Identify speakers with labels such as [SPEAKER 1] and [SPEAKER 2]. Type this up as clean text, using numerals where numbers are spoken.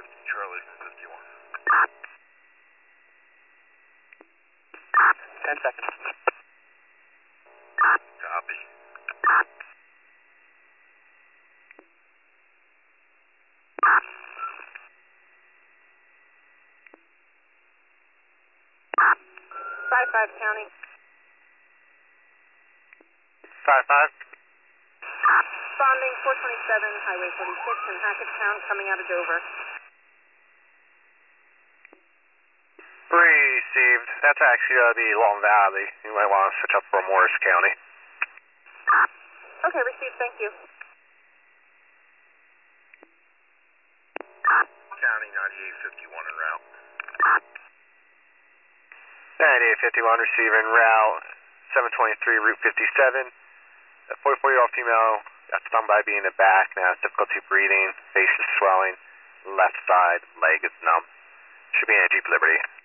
[SPEAKER 1] Charlie 51.
[SPEAKER 2] 10 seconds.
[SPEAKER 1] Copy.
[SPEAKER 3] Five County.
[SPEAKER 2] 5-5.
[SPEAKER 3] Responding 427 Highway 46 in Hackettstown coming out of Dover.
[SPEAKER 2] Received. That's actually the Long Valley. You might want to switch up for Morris County.
[SPEAKER 3] Okay, received, thank you.
[SPEAKER 1] County 9851 en route.
[SPEAKER 2] 9851 receiving route 723 Route 57. A 44-year-old female got stung by a bee in the back, now has difficulty breathing, face is swelling, left side leg is numb. Should be in a Jeep Liberty.